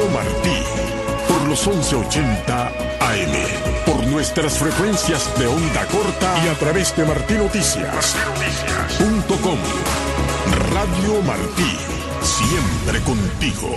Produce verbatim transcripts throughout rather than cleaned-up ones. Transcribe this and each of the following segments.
Radio Martí, por los once ochenta A M, por nuestras frecuencias de onda corta y a través de martinoticias punto com. Radio Martí, siempre contigo.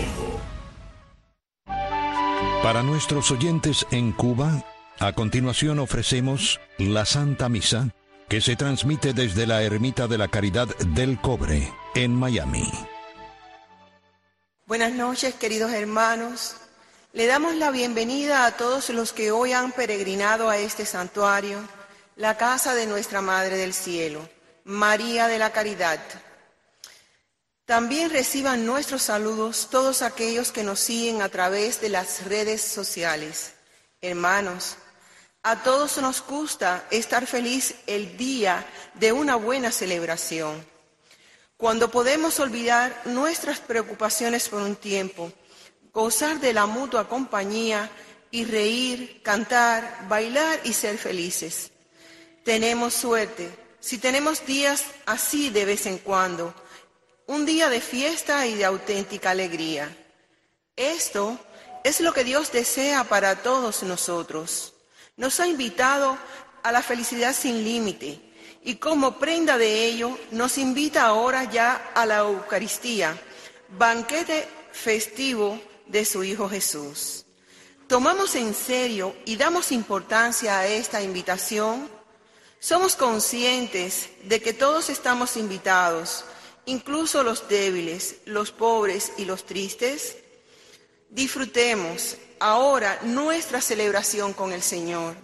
Para nuestros oyentes en Cuba, a continuación ofrecemos la Santa Misa, que se transmite desde la Ermita de la Caridad del Cobre, en Miami. Buenas noches, queridos hermanos. Le damos la bienvenida a todos los que hoy han peregrinado a este santuario, la casa de nuestra Madre del Cielo, María de la Caridad. También reciban nuestros saludos todos aquellos que nos siguen a través de las redes sociales. Hermanos, a todos nos gusta estar feliz el día de una buena celebración, cuando podemos olvidar nuestras preocupaciones por un tiempo, gozar de la mutua compañía y reír, cantar, bailar y ser felices. Tenemos suerte si tenemos días así de vez en cuando, un día de fiesta y de auténtica alegría. Esto es lo que Dios desea para todos nosotros. Nos ha invitado a la felicidad sin límite y como prenda de ello nos invita ahora ya a la Eucaristía, banquete festivo de su Hijo Jesús. ¿Tomamos en serio y damos importancia a esta invitación? ¿Somos conscientes de que todos estamos invitados, incluso los débiles, los pobres y los tristes? Disfrutemos ahora nuestra celebración con el Señor.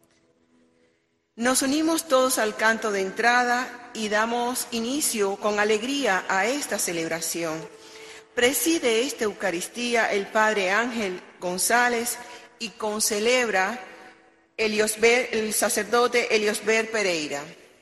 Nos unimos todos al canto de entrada y damos inicio con alegría a esta celebración. Preside esta Eucaristía el Padre Ángel González y concelebra Eliosber, el sacerdote Eliosber Pereira.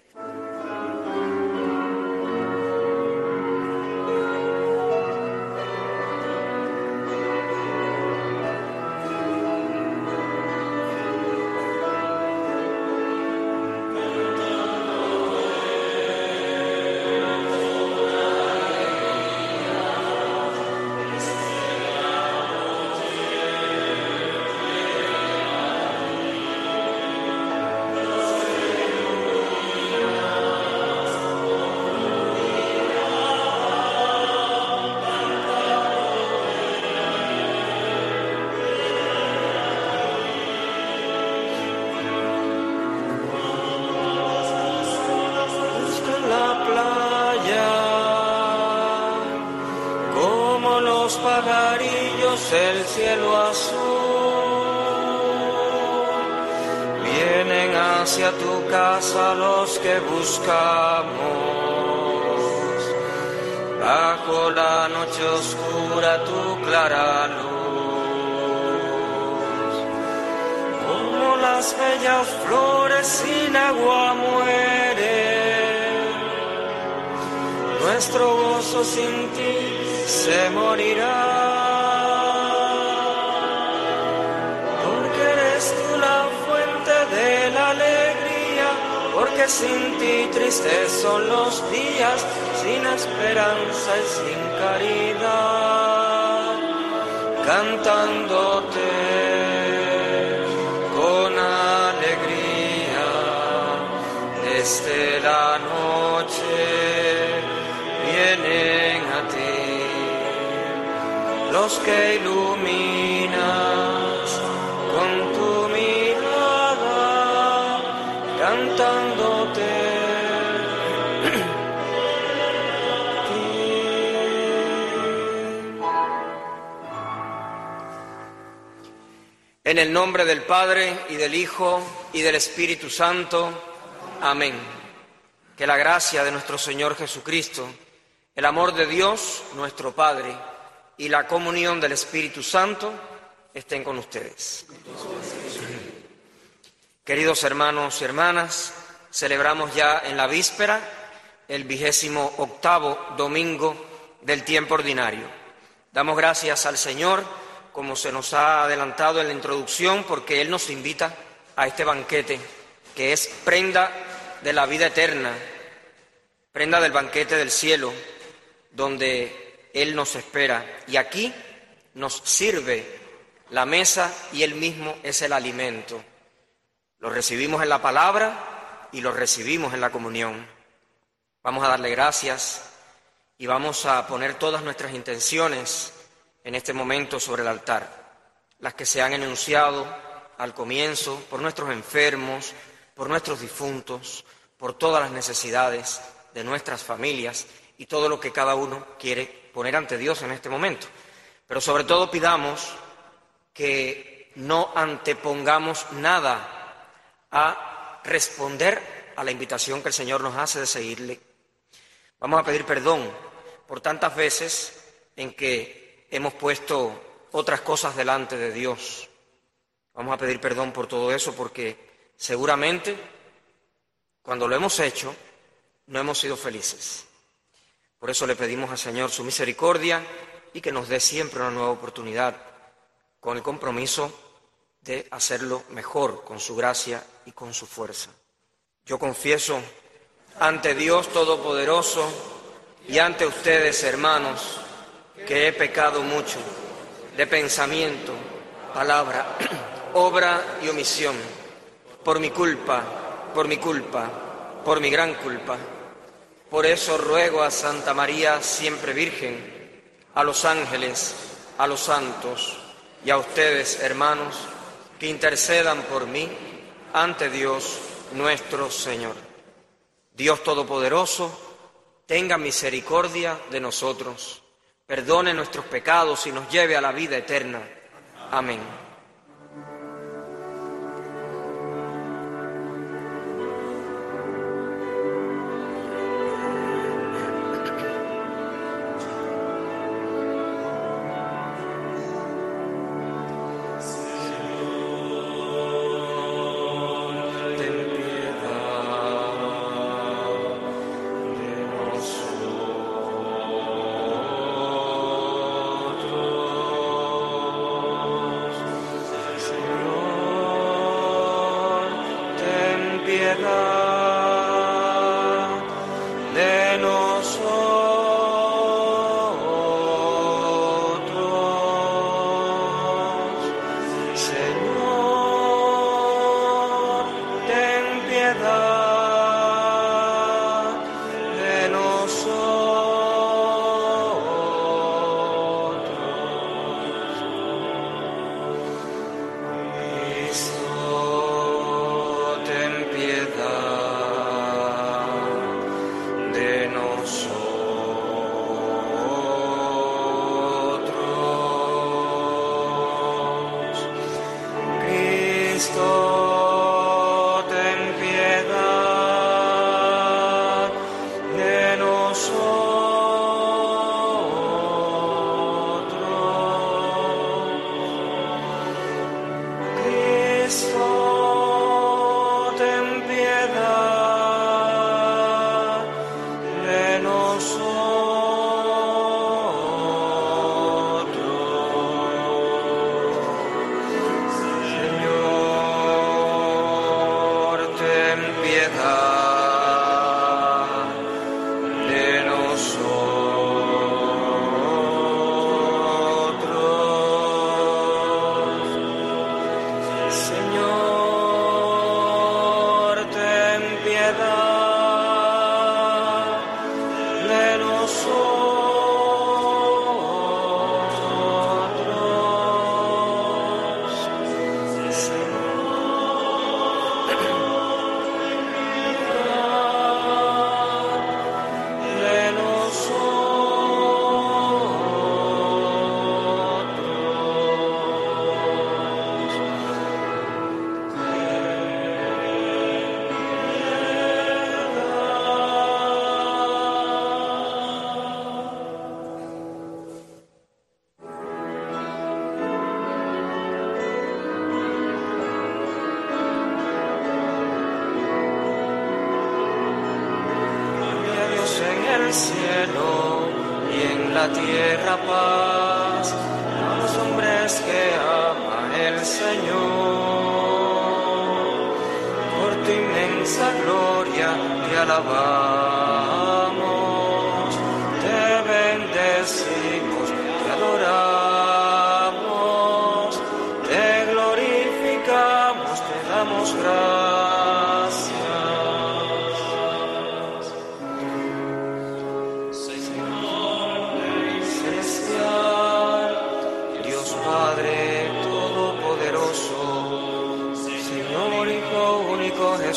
El cielo azul vienen hacia tu casa los que buscamos bajo la noche oscura tu clara luz, como las bellas flores sin agua mueren, nuestro gozo sin ti se morirá. De la alegría, porque sin ti tristes son los días, sin esperanza y sin caridad, cantándote con alegría desde la noche vienen a ti los que iluminas con tu cantándote. En el nombre del Padre, y del Hijo, y del Espíritu Santo. Amén. Que la gracia de nuestro Señor Jesucristo, el amor de Dios, nuestro Padre, y la comunión del Espíritu Santo estén con ustedes. Queridos hermanos y hermanas, celebramos ya en la víspera el vigésimo octavo domingo del tiempo ordinario. Damos gracias al Señor, como se nos ha adelantado en la introducción, porque Él nos invita a este banquete, que es prenda de la vida eterna, prenda del banquete del cielo, donde Él nos espera. Y aquí nos sirve la mesa y Él mismo es el alimento. Lo recibimos en la palabra y lo recibimos en la comunión. Vamos a darle gracias y vamos a poner todas nuestras intenciones en este momento sobre el altar, las que se han enunciado al comienzo, por nuestros enfermos, por nuestros difuntos, por todas las necesidades de nuestras familias y todo lo que cada uno quiere poner ante Dios en este momento. Pero sobre todo pidamos que no antepongamos nada a responder a la invitación que el Señor nos hace de seguirle. Vamos a pedir perdón por tantas veces en que hemos puesto otras cosas delante de Dios. Vamos a pedir perdón por todo eso porque seguramente cuando lo hemos hecho no hemos sido felices. Por eso le pedimos al Señor su misericordia y que nos dé siempre una nueva oportunidad con el compromiso de hacerlo mejor con su gracia y con su fuerza. Yo confieso ante Dios Todopoderoso y ante ustedes, hermanos, que he pecado mucho de pensamiento, palabra, obra y omisión, por mi culpa, por mi culpa, por mi gran culpa. Por eso ruego a Santa María, siempre Virgen, a los ángeles, a los santos y a ustedes, hermanos, que intercedan por mí ante Dios nuestro Señor. Dios Todopoderoso, tenga misericordia de nosotros, perdone nuestros pecados y nos lleve a la vida eterna. Amén. Te bendecimos, te adoramos.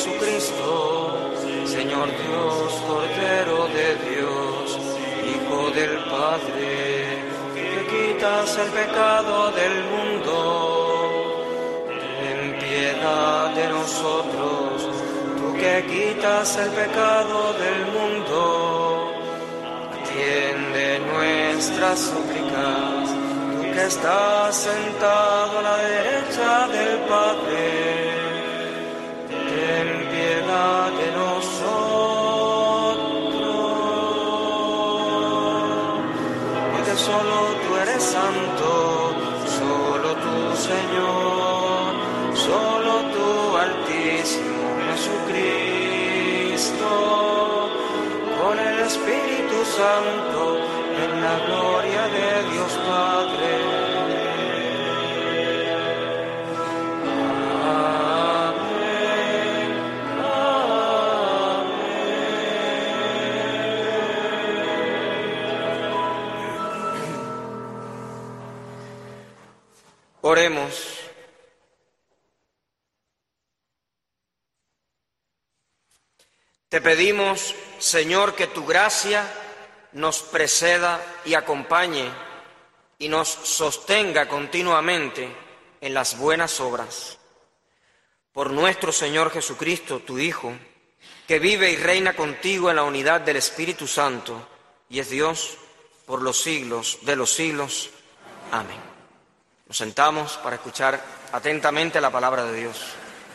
Jesucristo, Señor Dios, Cordero de Dios, Hijo del Padre, que quitas el pecado del mundo, ten piedad de nosotros, tú que quitas el pecado del mundo, atiende nuestras súplicas, tú que estás sentado a la derecha del Padre, ten piedad de nosotros, porque solo tú eres santo, solo tú, Señor, solo tú, Altísimo Jesucristo, con el Espíritu Santo, en la gloria de Dios Padre. Oremos. Te pedimos, Señor, que tu gracia nos preceda y acompañe y nos sostenga continuamente en las buenas obras. Por nuestro Señor Jesucristo, tu Hijo, que vive y reina contigo en la unidad del Espíritu Santo y es Dios por los siglos de los siglos. Amén. Nos sentamos para escuchar atentamente la palabra de Dios.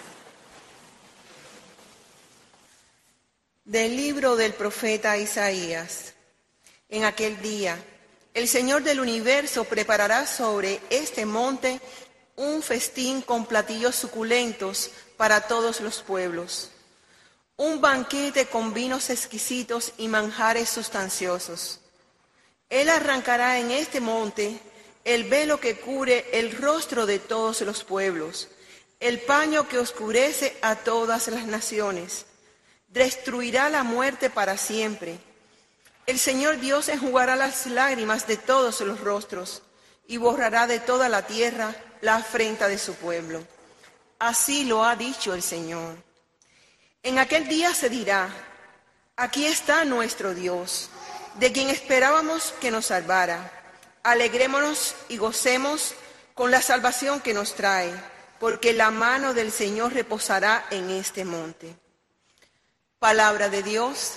Del libro del profeta Isaías. En aquel día, el Señor del universo preparará sobre este monte un festín con platillos suculentos para todos los pueblos, un banquete con vinos exquisitos y manjares sustanciosos. Él arrancará en este monte el velo que cubre el rostro de todos los pueblos, el paño que oscurece a todas las naciones. Destruirá la muerte para siempre. El Señor Dios enjugará las lágrimas de todos los rostros y borrará de toda la tierra la afrenta de su pueblo. Así lo ha dicho el Señor. En aquel día se dirá: aquí está nuestro Dios, de quien esperábamos que nos salvara. Alegrémonos y gocemos con la salvación que nos trae, porque la mano del Señor reposará en este monte. Palabra de Dios.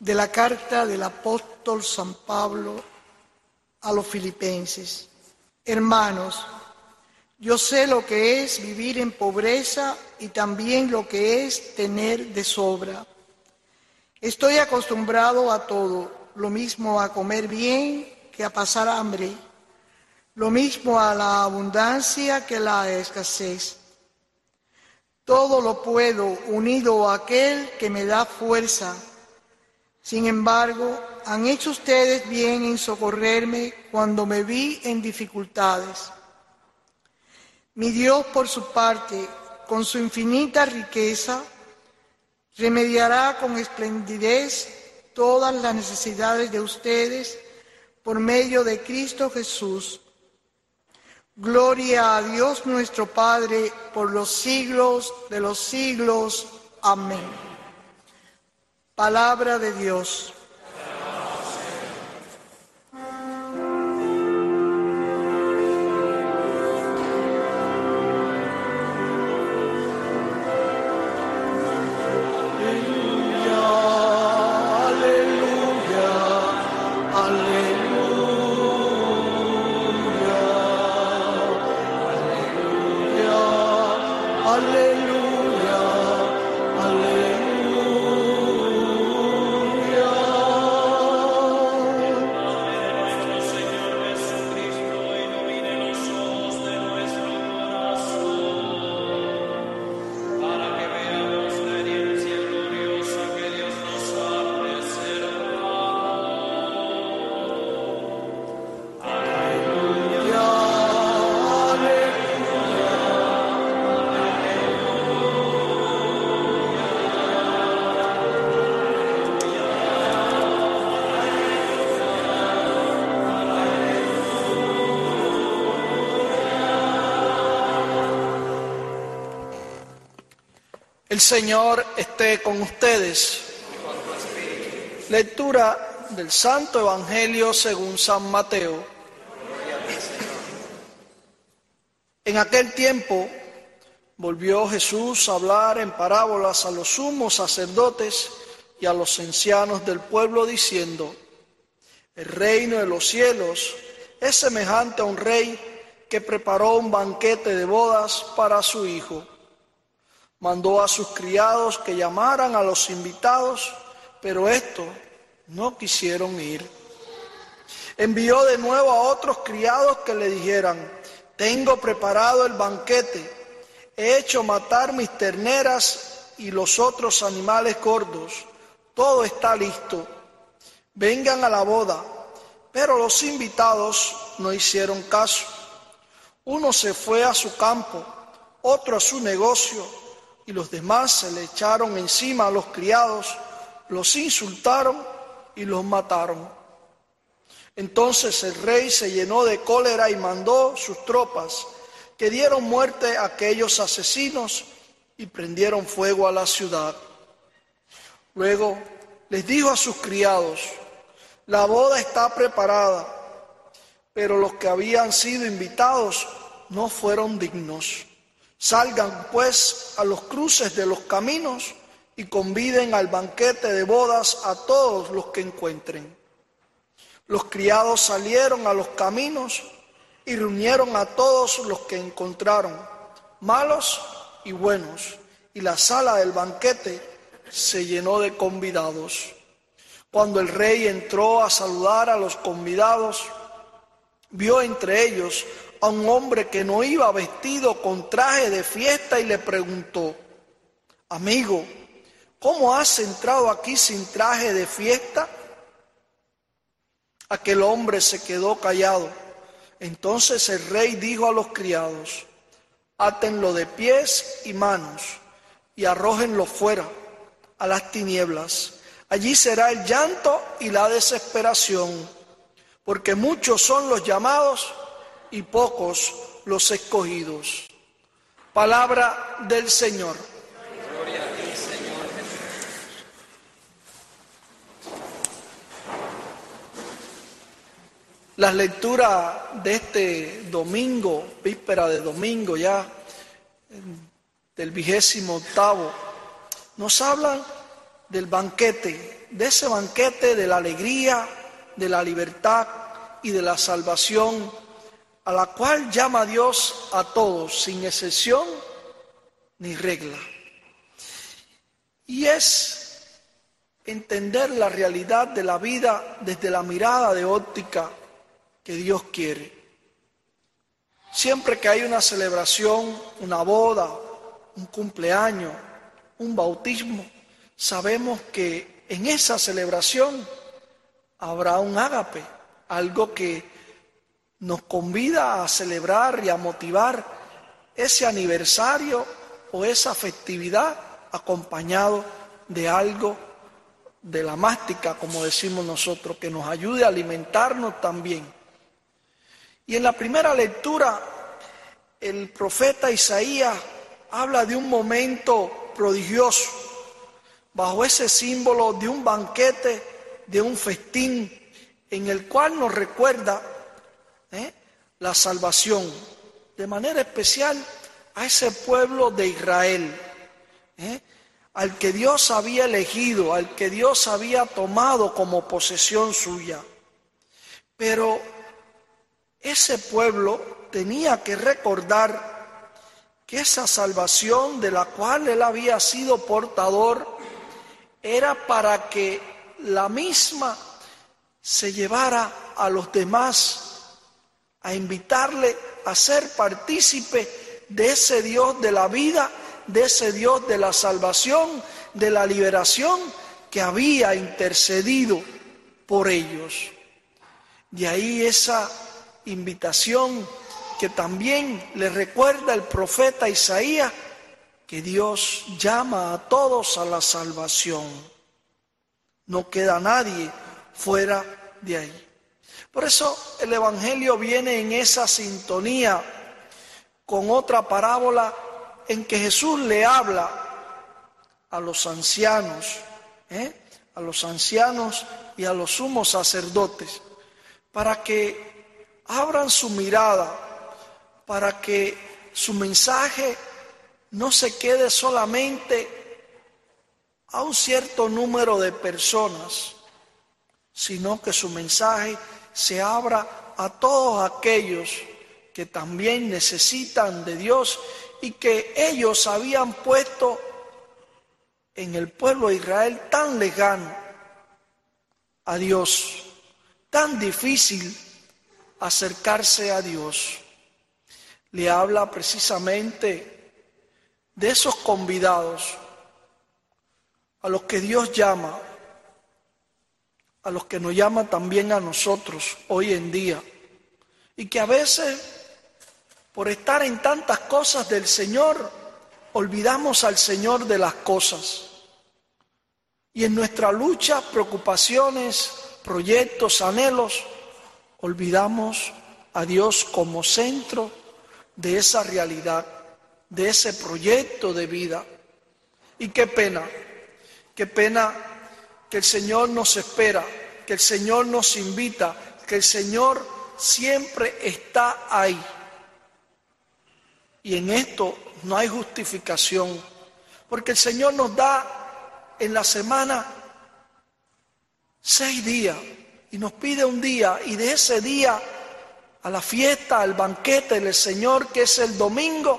de la carta del apóstol San Pablo a los filipenses. Hermanos, yo sé lo que es vivir en pobreza y también lo que es tener de sobra. Estoy acostumbrado a todo, lo mismo a comer bien que a pasar hambre, lo mismo a la abundancia que a la escasez. Todo lo puedo unido a aquel que me da fuerza. Sin embargo, han hecho ustedes bien en socorrerme cuando me vi en dificultades. Mi Dios, por su parte, con su infinita riqueza, remediará con esplendidez todas las necesidades de ustedes por medio de Cristo Jesús. Gloria a Dios nuestro Padre por los siglos de los siglos. Amén. Palabra de Dios. El Señor esté con ustedes. Lectura del Santo Evangelio según San Mateo. En aquel tiempo volvió Jesús a hablar en parábolas a los sumos sacerdotes y a los ancianos del pueblo, diciendo: el reino de los cielos es semejante a un rey que preparó un banquete de bodas para su hijo. Mandó a sus criados que llamaran a los invitados, pero estos no quisieron ir. Envió de nuevo a otros criados que le dijeran: tengo preparado el banquete, he hecho matar mis terneras y los otros animales gordos, todo está listo, vengan a la boda. Pero los invitados no hicieron caso. Uno se fue a su campo, otro a su negocio, y los demás se le echaron encima a los criados, los insultaron y los mataron. Entonces el rey se llenó de cólera y mandó sus tropas, que dieron muerte a aquellos asesinos y prendieron fuego a la ciudad. Luego les dijo a sus criados: la boda está preparada, pero los que habían sido invitados no fueron dignos. Salgan pues a los cruces de los caminos y conviden al banquete de bodas a todos los que encuentren. Los criados salieron a los caminos y reunieron a todos los que encontraron, malos y buenos, y la sala del banquete se llenó de convidados. Cuando el rey entró a saludar a los convidados, vio entre ellos a un hombre que no iba vestido con traje de fiesta y le preguntó: amigo, ¿cómo has entrado aquí sin traje de fiesta? Aquel hombre se quedó callado. Entonces el rey dijo a los criados: átenlo de pies y manos y arrójenlo fuera a las tinieblas. Allí será el llanto y la desesperación, porque muchos son los llamados y pocos los escogidos. Palabra del Señor. Gloria a ti, Señor Jesús. Las lecturas de este domingo, víspera de domingo ya, del vigésimo octavo, nos hablan del banquete de ese banquete de la alegría, de la libertad y de la salvación, a la cual llama Dios a todos, sin excepción ni regla. Y es entender la realidad de la vida desde la mirada de óptica que Dios quiere. Siempre que hay una celebración, una boda, un cumpleaños, un bautismo, sabemos que en esa celebración habrá un ágape, algo que nos convida a celebrar y a motivar ese aniversario o esa festividad acompañado de algo de la mástica, como decimos nosotros, que nos ayude a alimentarnos también. Y en la primera lectura, el profeta Isaías habla de un momento prodigioso, bajo ese símbolo de un banquete, de un festín, en el cual nos recuerda ¿eh? la salvación, de manera especial a ese pueblo de Israel, ¿eh? al que Dios había elegido, al que Dios había tomado como posesión suya. Pero ese pueblo tenía que recordar que esa salvación de la cual él había sido portador era para que la misma se llevara a los demás, a invitarle a ser partícipe de ese Dios de la vida, de ese Dios de la salvación, de la liberación que había intercedido por ellos. De ahí esa invitación que también le recuerda el profeta Isaías, que Dios llama a todos a la salvación. No queda nadie fuera de ahí. Por eso el Evangelio viene en esa sintonía con otra parábola en que Jesús le habla a los ancianos, ¿eh? a los ancianos y a los sumos sacerdotes, para que abran su mirada, para que su mensaje no se quede solamente a un cierto número de personas, sino que su mensaje se abra a todos aquellos que también necesitan de Dios y que ellos habían puesto en el pueblo de Israel tan lejano a Dios, tan difícil acercarse a Dios. Le habla precisamente de esos convidados a los que Dios llama, a los que nos llama también a nosotros hoy en día, y que a veces, por estar en tantas cosas del Señor, olvidamos al Señor de las cosas. Y en nuestra lucha, preocupaciones, proyectos, anhelos, olvidamos a Dios como centro de esa realidad, de ese proyecto de vida. Y qué pena, qué pena que el Señor nos espera, que el Señor nos invita, que el Señor siempre está ahí. Y en esto no hay justificación, porque el Señor nos da en la semana seis días y nos pide un día, y de ese día a la fiesta, al banquete del Señor, que es el domingo,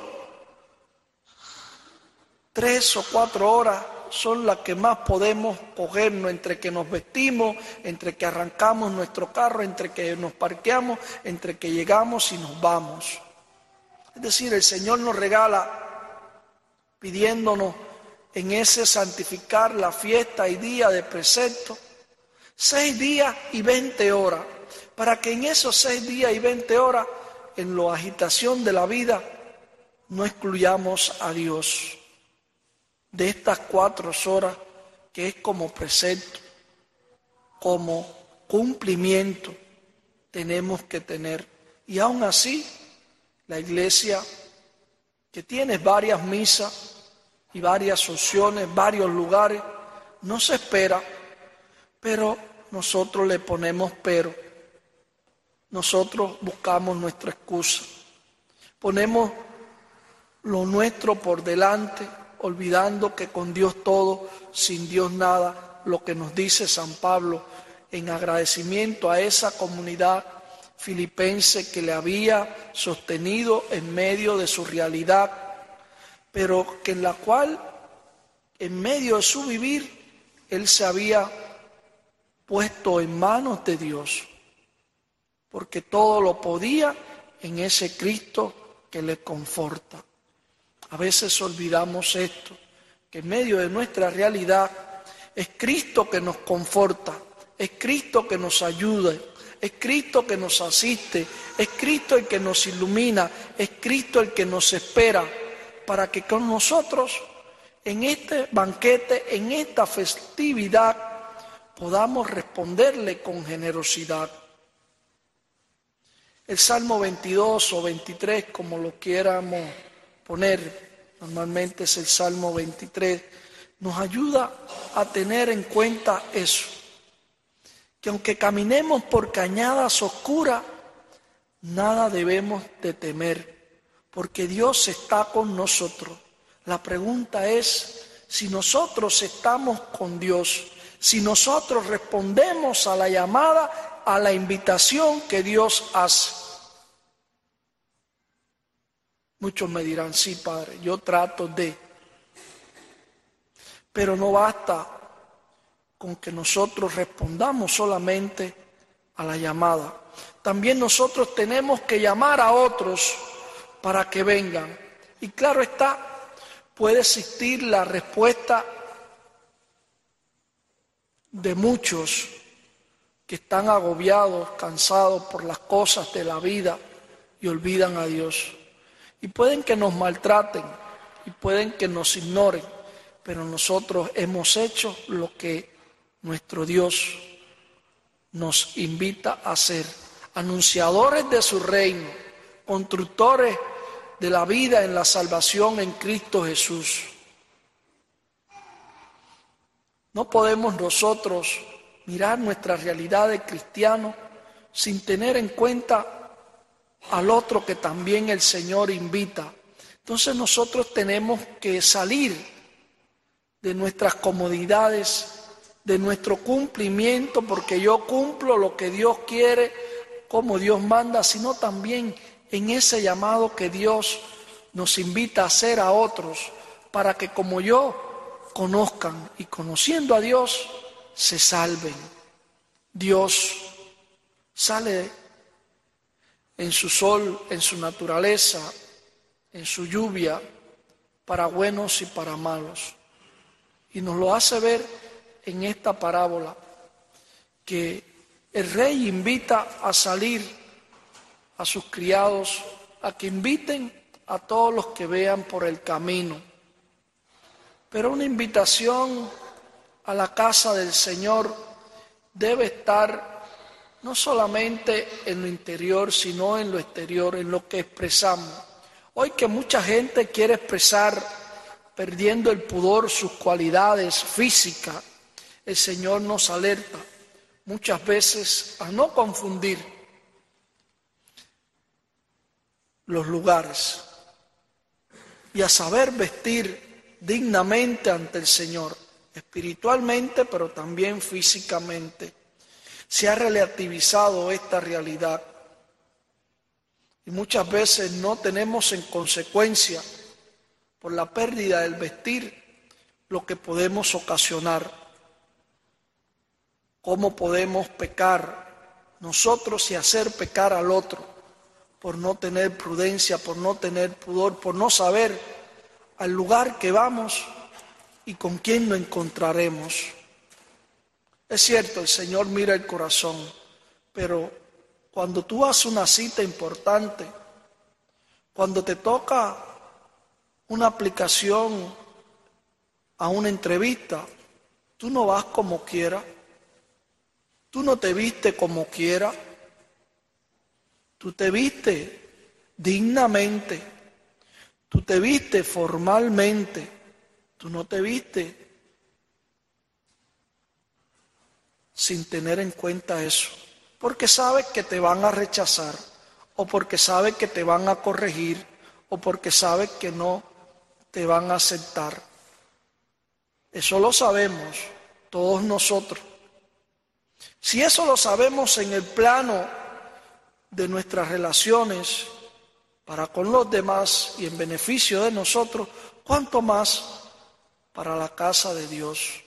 tres o cuatro horas son las que más podemos cogernos entre que nos vestimos, entre que arrancamos nuestro carro, entre que nos parqueamos, entre que llegamos y nos vamos. Es decir, el Señor nos regala pidiéndonos en ese santificar la fiesta y día de precepto, seis días y veinte horas, para que en esos seis días y veinte horas, en la agitación de la vida, no excluyamos a Dios de estas cuatro horas que es como precepto, como cumplimiento, tenemos que tener. Y aún así, la iglesia, que tiene varias misas y varias opciones, varios lugares, no se espera, pero nosotros le ponemos pero. Nosotros buscamos nuestra excusa. Ponemos lo nuestro por delante, olvidando que con Dios todo, sin Dios nada, lo que nos dice San Pablo en agradecimiento a esa comunidad filipense que le había sostenido en medio de su realidad, pero que en la cual, en medio de su vivir, él se había puesto en manos de Dios, porque todo lo podía en ese Cristo que le conforta. A veces olvidamos esto, que en medio de nuestra realidad es Cristo que nos conforta, es Cristo que nos ayuda, es Cristo que nos asiste, es Cristo el que nos ilumina, es Cristo el que nos espera, para que con nosotros en este banquete, en esta festividad, podamos responderle con generosidad. El Salmo veintidós o veintitrés, como lo quieramos poner, normalmente es el Salmo veintitrés, nos ayuda a tener en cuenta eso, que aunque caminemos por cañadas oscuras, nada debemos de temer, porque Dios está con nosotros. La pregunta es si nosotros estamos con Dios, si nosotros respondemos a la llamada, a la invitación que Dios hace. Muchos me dirán, sí, Padre, yo trato de, pero no basta con que nosotros respondamos solamente a la llamada. También nosotros tenemos que llamar a otros para que vengan. Y claro está, puede existir la respuesta de muchos que están agobiados, cansados por las cosas de la vida y olvidan a Dios. Y pueden que nos maltraten y pueden que nos ignoren, pero nosotros hemos hecho lo que nuestro Dios nos invita a hacer, anunciadores de su reino, constructores de la vida en la salvación en Cristo Jesús. No podemos nosotros mirar nuestra realidad de cristianos sin tener en cuenta al otro que también el Señor invita. Entonces nosotros tenemos que salir de nuestras comodidades, de nuestro cumplimiento, porque yo cumplo lo que Dios quiere, como Dios manda, sino también en ese llamado que Dios nos invita a hacer a otros, para que como yo conozcan y conociendo a Dios se salven. Dios sale en su sol, en su naturaleza, en su lluvia, para buenos y para malos. Y nos lo hace ver en esta parábola, que el rey invita a salir a sus criados, a que inviten a todos los que vean por el camino. Pero una invitación a la casa del Señor debe estar no solamente en lo interior, sino en lo exterior, en lo que expresamos. Hoy que mucha gente quiere expresar, perdiendo el pudor, sus cualidades físicas, el Señor nos alerta muchas veces a no confundir los lugares y a saber vestir dignamente ante el Señor, espiritualmente, pero también físicamente. Se ha relativizado esta realidad y muchas veces no tenemos en consecuencia, por la pérdida del vestir, lo que podemos ocasionar. ¿Cómo podemos pecar nosotros y hacer pecar al otro? Por no tener prudencia, por no tener pudor, por no saber al lugar que vamos y con quién nos encontraremos. Es cierto, el Señor mira el corazón, pero cuando tú haces una cita importante, cuando te toca una aplicación a una entrevista, tú no vas como quieras. Tú no te viste como quiera, tú te viste dignamente, tú te viste formalmente, tú no te viste sin tener en cuenta eso, porque sabes que te van a rechazar, o porque sabes que te van a corregir, o porque sabes que no te van a aceptar. Eso lo sabemos. todos nosotros. Si eso lo sabemos en el plano de nuestras relaciones para con los demás y en beneficio de nosotros, ¿cuánto más para la casa de Dios?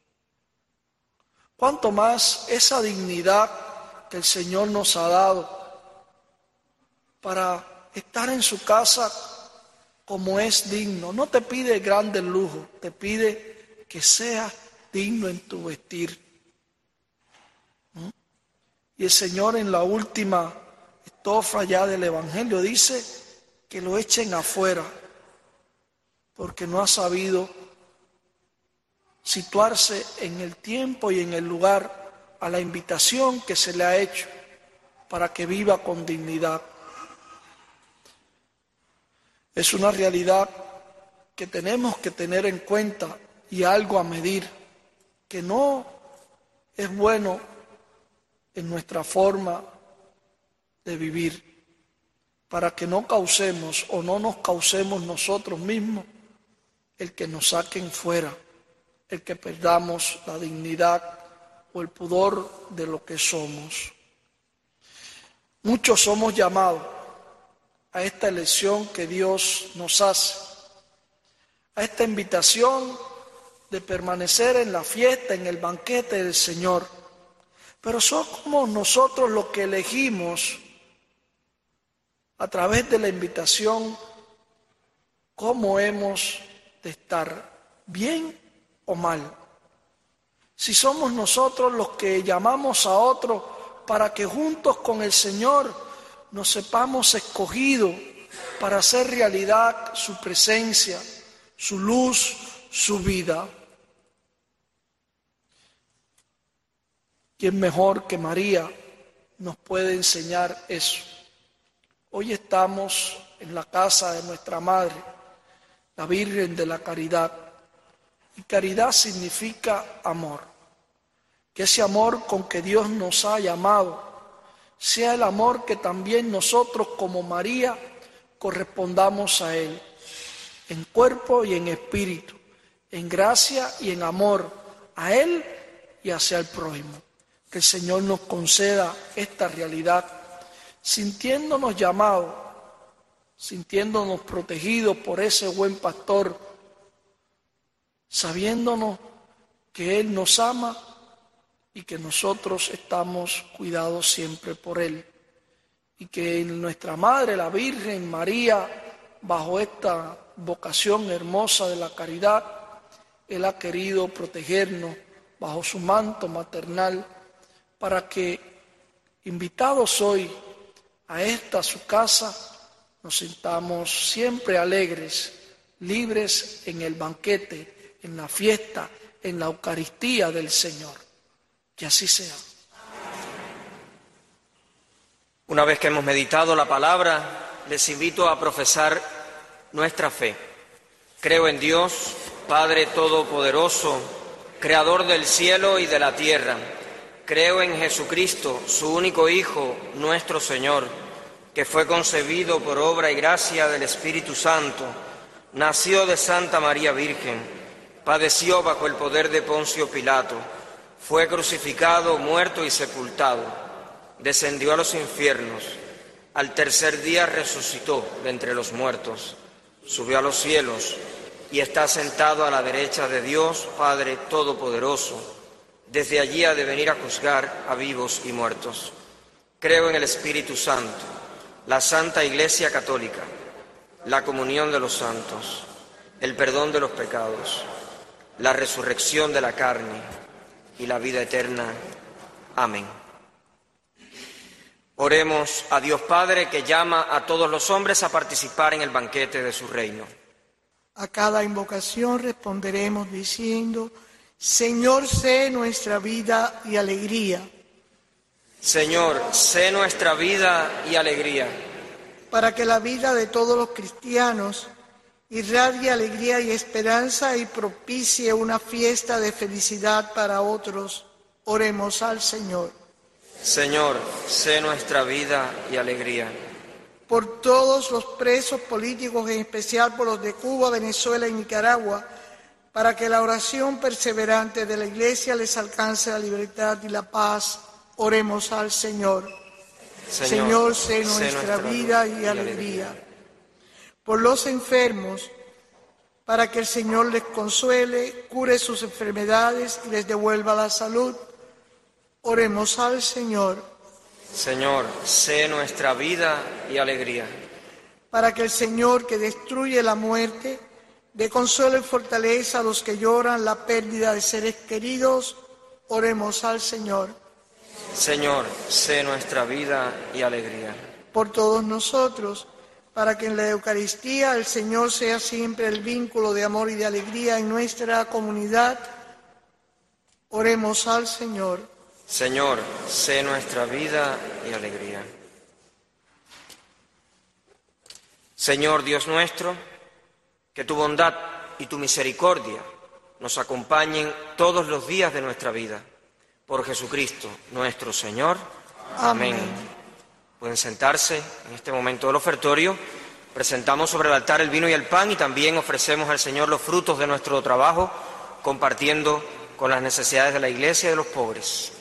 ¿Cuánto más esa dignidad que el Señor nos ha dado para estar en su casa como es digno? No te pide grandes lujos, te pide que seas digno en tu vestir. ¿Mm? Y el Señor en la última estrofa ya del Evangelio dice que lo echen afuera porque no ha sabido situarse en el tiempo y en el lugar a la invitación que se le ha hecho para que viva con dignidad. Es una realidad que tenemos que tener en cuenta y algo a medir, que no es bueno en nuestra forma de vivir, para que no causemos o no nos causemos nosotros mismos el que nos saquen fuera, el que perdamos la dignidad o el pudor de lo que somos. Muchos somos llamados a esta elección que Dios nos hace, a esta invitación de permanecer en la fiesta, en el banquete del Señor. Pero somos nosotros los que elegimos a través de la invitación cómo hemos de estar, bien o mal. Si somos nosotros los que llamamos a otros para que juntos con el Señor nos sepamos escogidos para hacer realidad su presencia, su luz, su vida. ¿Quién mejor que María nos puede enseñar eso? Hoy estamos en la casa de nuestra Madre, la Virgen de la Caridad. Y caridad significa amor. Que ese amor con que Dios nos ha llamado sea el amor que también nosotros como María correspondamos a Él, en cuerpo y en espíritu, en gracia y en amor a Él y hacia el prójimo. Que el Señor nos conceda esta realidad, sintiéndonos llamados, sintiéndonos protegidos por ese buen pastor, sabiéndonos que Él nos ama y que nosotros estamos cuidados siempre por Él. Y que nuestra Madre, la Virgen María, bajo esta vocación hermosa de la caridad, Él ha querido protegernos bajo su manto maternal, para que, invitados hoy a esta su casa, nos sintamos siempre alegres, libres en el banquete, en la fiesta, en la Eucaristía del Señor. Que así sea. Una vez que hemos meditado la palabra, les invito a profesar nuestra fe. Creo en Dios, Padre Todopoderoso, Creador del cielo y de la tierra. Creo en Jesucristo, su único Hijo, nuestro Señor, que fue concebido por obra y gracia del Espíritu Santo, nació de Santa María Virgen, padeció bajo el poder de Poncio Pilato, fue crucificado, muerto y sepultado, descendió a los infiernos, al tercer día resucitó de entre los muertos, subió a los cielos y está sentado a la derecha de Dios, Padre Todopoderoso. Desde allí ha de venir a juzgar a vivos y muertos. Creo en el Espíritu Santo, la Santa Iglesia Católica, la comunión de los santos, el perdón de los pecados, la resurrección de la carne y la vida eterna. Amén. Oremos a Dios Padre, que llama a todos los hombres a participar en el banquete de su reino. A cada invocación responderemos diciendo: Señor, sé nuestra vida y alegría. Señor, sé nuestra vida y alegría. Para que la vida de todos los cristianos irradie alegría y esperanza y propicie una fiesta de felicidad para otros, oremos al Señor. Señor, sé nuestra vida y alegría. Por todos los presos políticos, en especial por los de Cuba, Venezuela y Nicaragua, para que la oración perseverante de la Iglesia les alcance la libertad y la paz, oremos al Señor. Señor, Señor sé nuestra, nuestra vida y, y alegría. alegría. Por los enfermos, para que el Señor les consuele, cure sus enfermedades y les devuelva la salud, oremos al Señor. Señor, sé nuestra vida y alegría. Para que el Señor, que destruye la muerte, dé consuelo y fortaleza a los que lloran la pérdida de seres queridos, oremos al Señor. Señor, sé nuestra vida y alegría. Por todos nosotros, para que en la Eucaristía el Señor sea siempre el vínculo de amor y de alegría en nuestra comunidad, oremos al Señor. Señor, sé nuestra vida y alegría. Señor Dios nuestro, que tu bondad y tu misericordia nos acompañen todos los días de nuestra vida. Por Jesucristo nuestro Señor. Amén. Amén. Pueden sentarse en este momento del ofertorio. Presentamos sobre el altar el vino y el pan y también ofrecemos al Señor los frutos de nuestro trabajo, compartiendo con las necesidades de la Iglesia y de los pobres.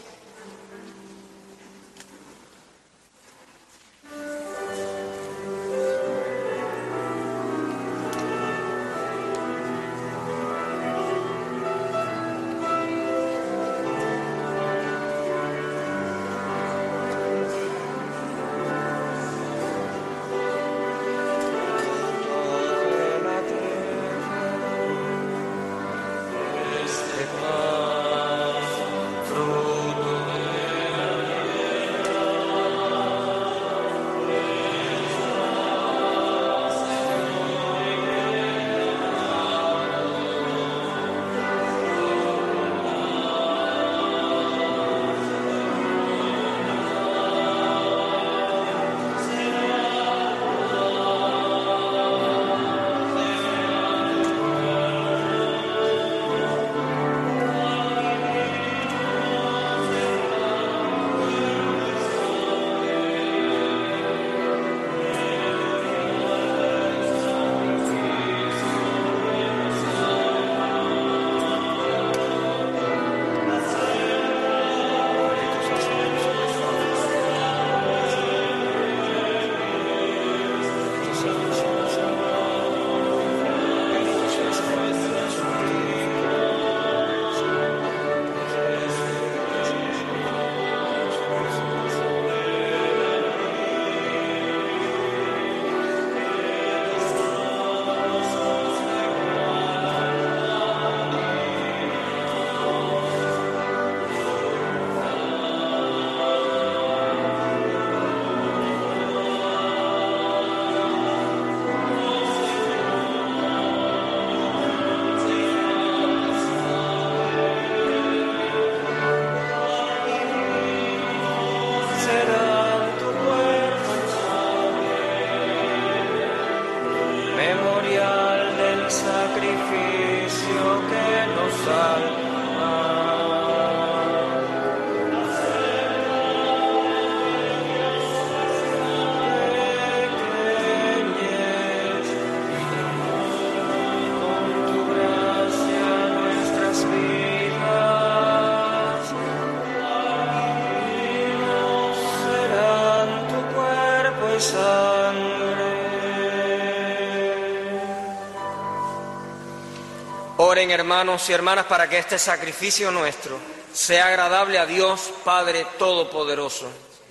Oren, hermanos y hermanas, para que este sacrificio nuestro sea agradable a Dios Padre Todopoderoso.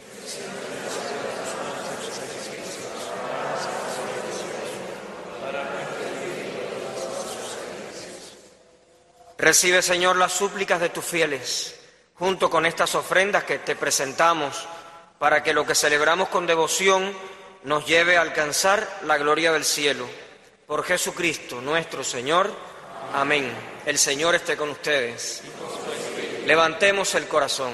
Recibe, Señor, las súplicas de tus fieles, junto con estas ofrendas que te presentamos, para que lo que celebramos con devoción nos lleve a alcanzar la gloria del cielo. Por Jesucristo, nuestro Señor. Amén. El Señor esté con ustedes. Levantemos el corazón.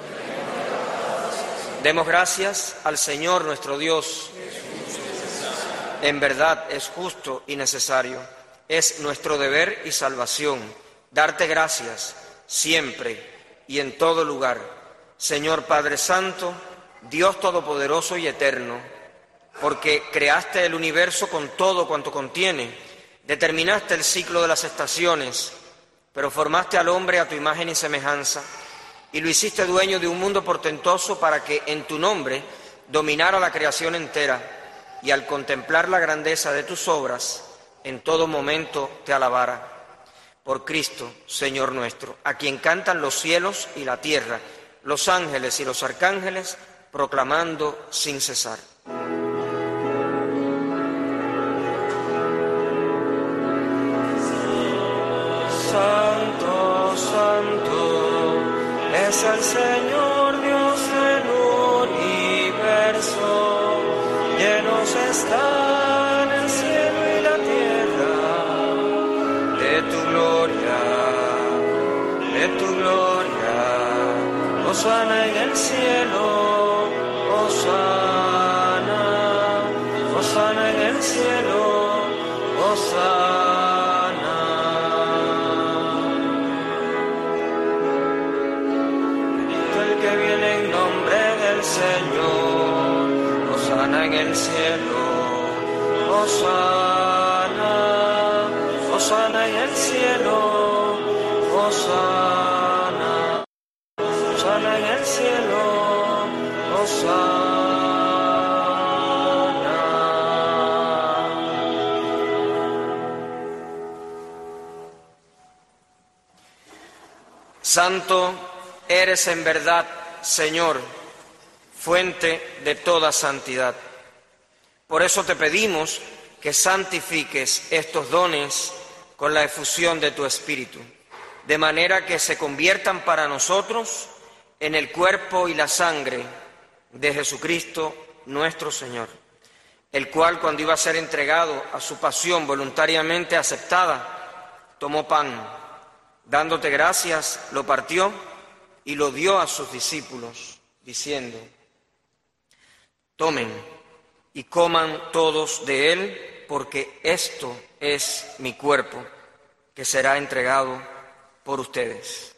Demos gracias al Señor nuestro Dios. En verdad es justo y necesario. Es nuestro deber y salvación darte gracias siempre y en todo lugar. Señor Padre Santo, Dios Todopoderoso y Eterno, porque creaste el universo con todo cuanto contiene, Determinaste el ciclo de las estaciones, pero formaste al hombre a tu imagen y semejanza, y lo hiciste dueño de un mundo portentoso para que en tu nombre dominara la creación entera, y al contemplar la grandeza de tus obras, en todo momento te alabara. Por Cristo, Señor nuestro, a quien cantan los cielos y la tierra, los ángeles y los arcángeles, proclamando sin cesar. Santo, santo, es el Señor Dios del universo, llenos están el cielo y la tierra de tu gloria, de tu gloria. Hosana en el cielo, Hosana, Hosana en el cielo, Hosana. Bendito el que viene en nombre del Señor, Hosana en el cielo, Hosana, Hosana en el cielo, Hosana, Hosana en el cielo, Hosana. Santo eres en verdad, Señor, fuente de toda santidad. Por eso te pedimos que santifiques estos dones con la efusión de tu Espíritu, de manera que se conviertan para nosotros en el cuerpo y la sangre de Jesucristo nuestro Señor, el cual, cuando iba a ser entregado a su pasión voluntariamente aceptada, tomó pan, dándote gracias, lo partió y lo dio a sus discípulos, diciendo: tomen y coman todos de él, porque esto es mi cuerpo, que será entregado por ustedes.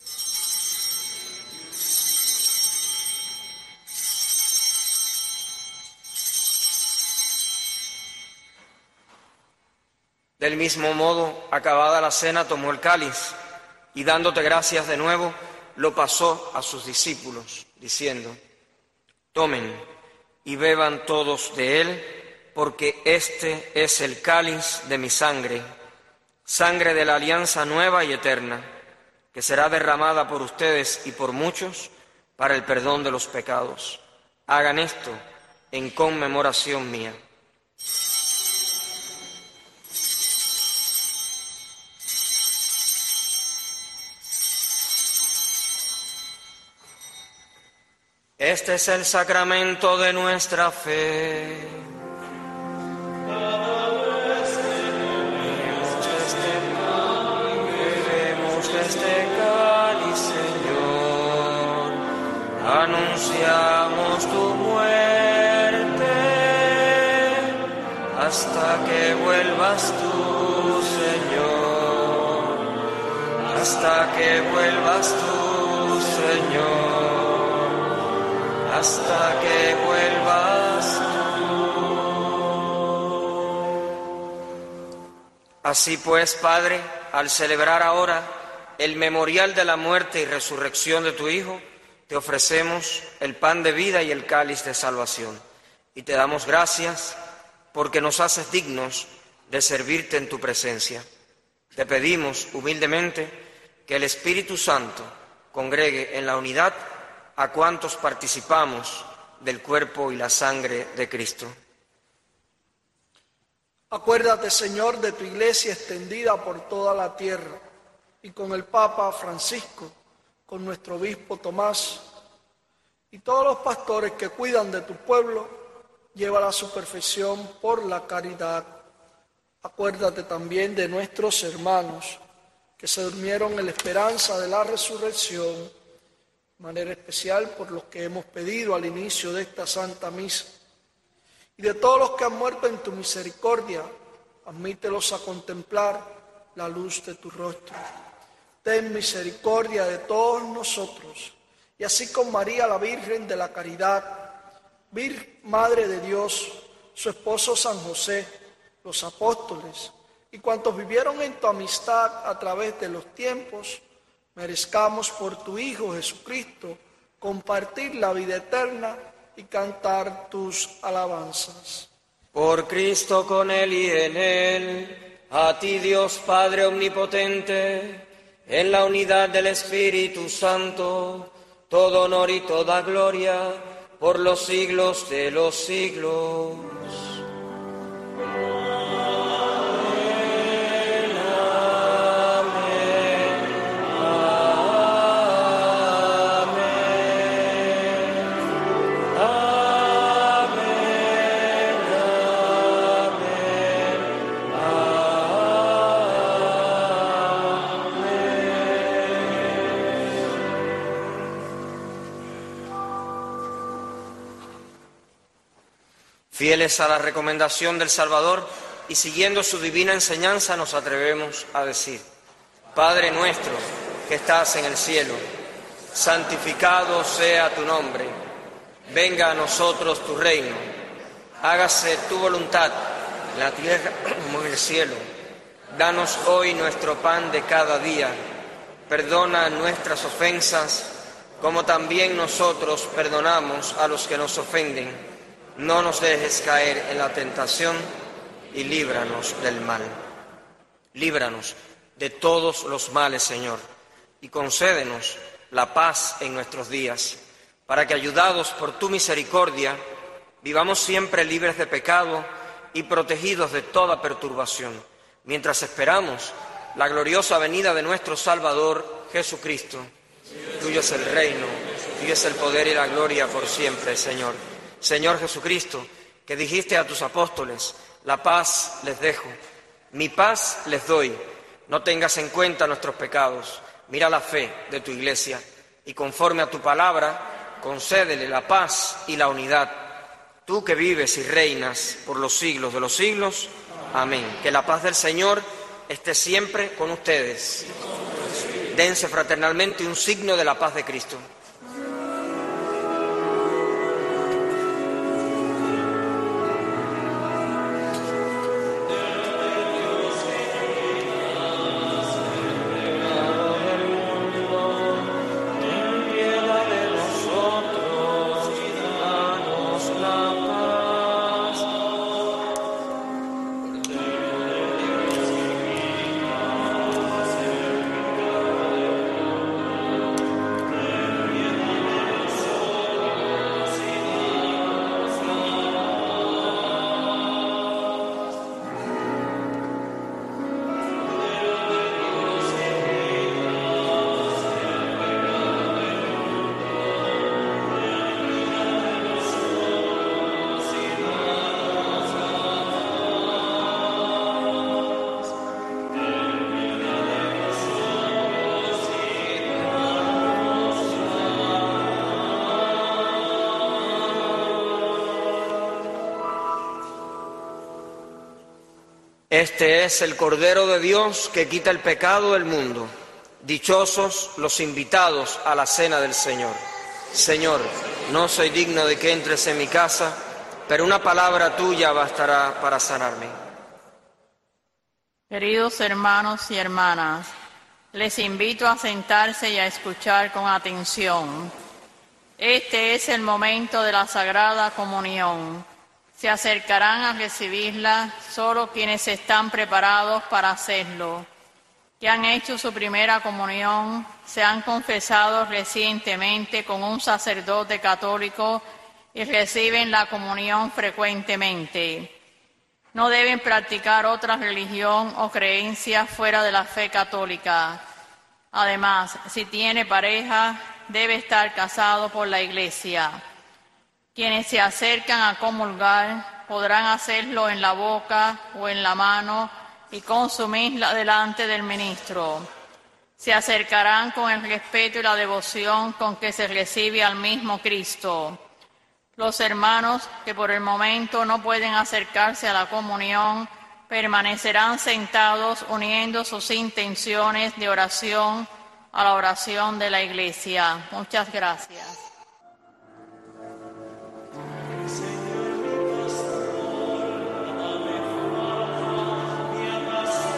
Del mismo modo, acabada la cena, tomó el cáliz y, dándote gracias de nuevo, lo pasó a sus discípulos, diciendo: tomen y beban todos de él, porque este es el cáliz de mi sangre, sangre de la alianza nueva y eterna, que será derramada por ustedes y por muchos para el perdón de los pecados. Hagan esto en conmemoración mía. Este es el sacramento de nuestra fe. Bebemos de este cáliz, Señor. Anunciamos tu muerte hasta que vuelvas tú, Señor. Hasta que vuelvas tú, Señor. Hasta que vuelvas tú. Así pues, Padre, al celebrar ahora el memorial de la muerte y resurrección de tu Hijo, te ofrecemos el pan de vida y el cáliz de salvación. Y te damos gracias porque nos haces dignos de servirte en tu presencia. Te pedimos humildemente que el Espíritu Santo congregue en la unidad a cuantos participamos del cuerpo y la sangre de Cristo. Acuérdate, Señor, de tu iglesia extendida por toda la tierra, y con el Papa Francisco, con nuestro obispo Tomás, y todos los pastores que cuidan de tu pueblo, llévala a su perfección por la caridad. Acuérdate también de nuestros hermanos que se durmieron en la esperanza de la resurrección, de manera especial por los que hemos pedido al inicio de esta Santa Misa, y de todos los que han muerto en tu misericordia, admítelos a contemplar la luz de tu rostro. Ten misericordia de todos nosotros, y así con María, la Virgen de la Caridad, Virgen Madre de Dios, su esposo San José, los apóstoles, y cuantos vivieron en tu amistad a través de los tiempos, merezcamos por tu Hijo Jesucristo compartir la vida eterna y cantar tus alabanzas. Por Cristo, con Él y en Él, a ti Dios Padre Omnipotente, en la unidad del Espíritu Santo, todo honor y toda gloria por los siglos de los siglos. Fieles a la recomendación del Salvador y siguiendo su divina enseñanza, nos atrevemos a decir: Padre nuestro que estás en el cielo, santificado sea tu nombre. Venga a nosotros tu reino. Hágase tu voluntad en la tierra como en el cielo. Danos hoy nuestro pan de cada día. Perdona nuestras ofensas, como también nosotros perdonamos a los que nos ofenden. No nos dejes caer en la tentación y líbranos del mal. Líbranos de todos los males, Señor, y concédenos la paz en nuestros días, para que, ayudados por tu misericordia, vivamos siempre libres de pecado y protegidos de toda perturbación, mientras esperamos la gloriosa venida de nuestro Salvador, Jesucristo. Tuyo es el reino, tuyo es el poder y la gloria por siempre, Señor. Señor Jesucristo, que dijiste a tus apóstoles: la paz les dejo, mi paz les doy. No tengas en cuenta nuestros pecados, mira la fe de tu Iglesia y conforme a tu palabra, concédele la paz y la unidad. Tú que vives y reinas por los siglos de los siglos. Amén. Que la paz del Señor esté siempre con ustedes. Dense fraternalmente un signo de la paz de Cristo. Este es el Cordero de Dios que quita el pecado del mundo. Dichosos los invitados a la cena del Señor. Señor, no soy digno de que entres en mi casa, pero una palabra tuya bastará para sanarme. Queridos hermanos y hermanas, les invito a sentarse y a escuchar con atención. Este es el momento de la Sagrada Comunión. Se acercarán a recibirla solo quienes están preparados para hacerlo, que han hecho su primera comunión, se han confesado recientemente con un sacerdote católico y reciben la comunión frecuentemente. No deben practicar otra religión o creencia fuera de la fe católica. Además, si tiene pareja, debe estar casado por la Iglesia. Quienes se acercan a comulgar podrán hacerlo en la boca o en la mano y consumirla delante del ministro. Se acercarán con el respeto y la devoción con que se recibe al mismo Cristo. Los hermanos que por el momento no pueden acercarse a la comunión permanecerán sentados uniendo sus intenciones de oración a la oración de la Iglesia. Muchas gracias. Señor, mi pastor, dame fama, mi apacible.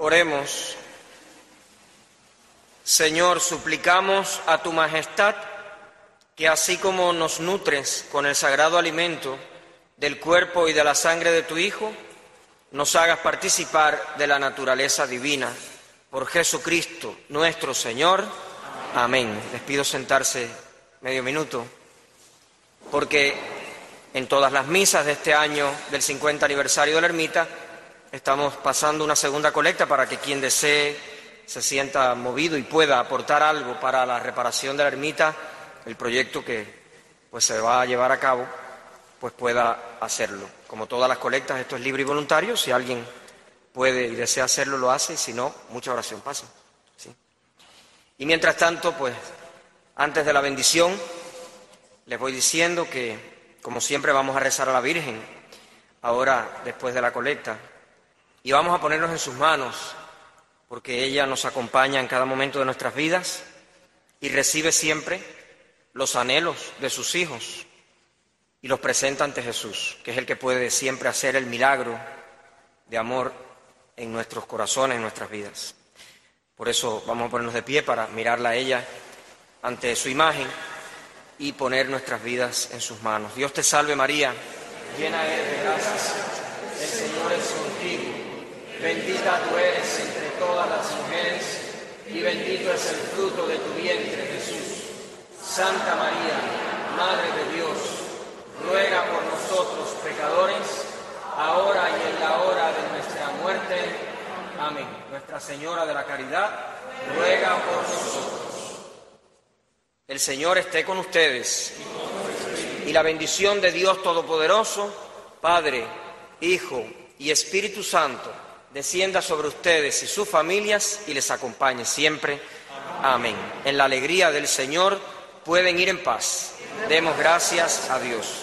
Oremos. Señor, suplicamos a tu majestad que así como nos nutres con el sagrado alimento del cuerpo y de la sangre de tu Hijo, nos hagas participar de la naturaleza divina. Por Jesucristo nuestro Señor. Amén. Les pido sentarse medio minuto, porque en todas las misas de este año del cincuenta aniversario de la ermita estamos pasando una segunda colecta para que quien desee se sienta movido y pueda aportar algo para la reparación de la ermita, el proyecto que pues se va a llevar a cabo, pues pueda hacerlo. Como todas las colectas, esto es libre y voluntario. Si alguien puede y desea hacerlo, lo hace, y si no, mucha oración pasa. ¿Sí? Y mientras tanto, pues, antes de la bendición, les voy diciendo que, como siempre, vamos a rezar a la Virgen, ahora después de la colecta, y vamos a ponernos en sus manos, porque ella nos acompaña en cada momento de nuestras vidas y recibe siempre los anhelos de sus hijos y los presenta ante Jesús, que es el que puede siempre hacer el milagro de amor en nuestros corazones, en nuestras vidas. Por eso vamos a ponernos de pie para mirarla a ella ante su imagen y poner nuestras vidas en sus manos. Dios te salve María, llena eres de gracia, el Señor es contigo, bendita tú eres entre todas las mujeres y bendito es el fruto de tu vientre, Jesús. Santa María, Madre de Dios, ruega por nosotros pecadores, ahora y en la hora de nuestra muerte. Amén. Nuestra Señora de la Caridad, ruega por nosotros. El Señor esté con ustedes. Y la bendición de Dios Todopoderoso, Padre, Hijo y Espíritu Santo, descienda sobre ustedes y sus familias y les acompañe siempre. Amén. En la alegría del Señor pueden ir en paz. Demos gracias a Dios.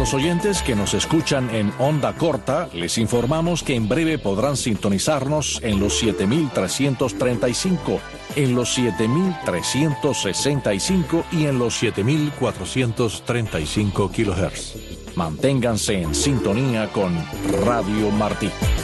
nuestros oyentes que nos escuchan en onda corta, les informamos que en breve podrán sintonizarnos en los siete mil trescientos treinta y cinco, en los siete mil trescientos sesenta y cinco y en los siete mil cuatrocientos treinta y cinco kilohertz. Manténganse en sintonía con Radio Martí.